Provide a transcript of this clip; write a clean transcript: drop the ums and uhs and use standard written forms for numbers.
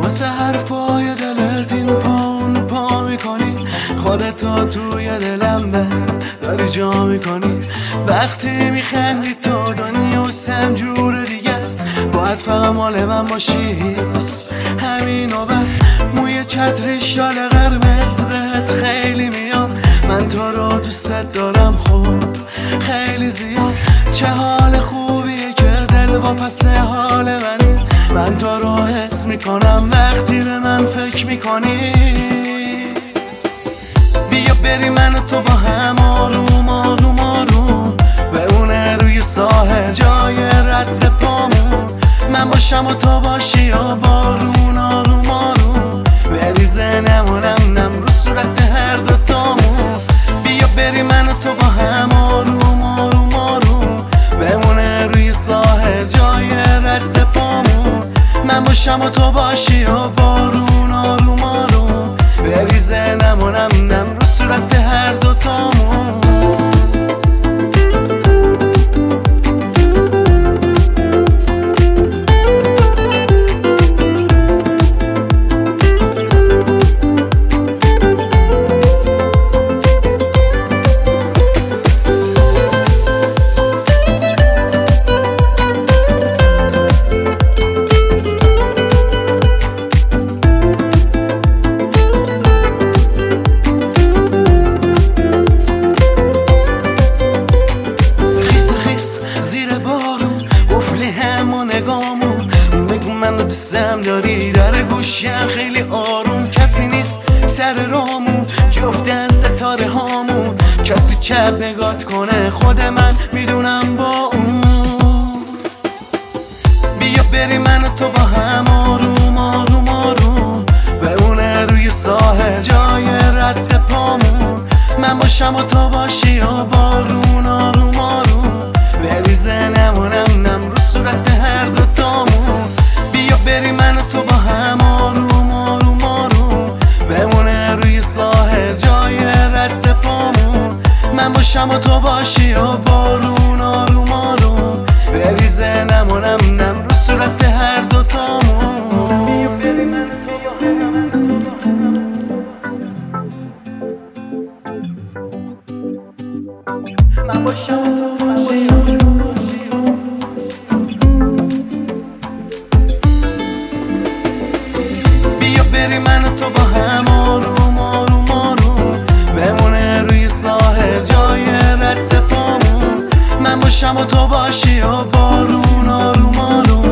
واسه حرفای دلت این پا میکنی، خودتا توی دلم داری جا میکنی. وقتی میخندی تو دنیا سم جور دیگه است، باید فقط مال من باشی، همین و بس. موی چتری شال قرمز بهت خیلی میاد، من تو رو دوست دارم خوب خیلی زیاد. چه حال خوبیه که دل واپس حال منی، من تو رو حس میکنم وقتی به من فکر میکنی. بیا بری من و تو با هم آروم آروم آروم، بمونه روی ساحل جای رد پامون. من باشم و تو باشی و بارون آروم آروم بریزه نمونم نم رو صورت هر دوتامون. بیا بری من و تو با هم آروم آروم آروم، بمونه روی ساحل جای رد پامون. من باشم و تو باشی و بارون آروم آروم بریزه نمونم نم رو صورت هر دوتامون. منو دوستم داری در گوشیم خیلی آروم، کسی نیست سر رامون جفتن ستاره هامون. کسی چپ نگات کنه خود من میدونم با اون. بیا بری من و تو با هم آروم آروم آروم، بمونه روی ساحل جای رد پامون. من باشم و تو باشی و بارون آروم آروم بریزه نمونم نم رو صورت هر دوتامون. بیا بری من و تو با هم آروم آروم آروم، بمونه روی ساحل جای رد پامون. من باشم و تو باشی و بارون آروم آروم بریزه نمونم نم رو صورت هر دوتامون. بیا بری من و تو با هم، من باشم و تو باشی. بری من و تو با هم آروم آروم آروم، بمونه روی ساحل جای رد پامون. من باشم و تو باشی و بارون آروم آروم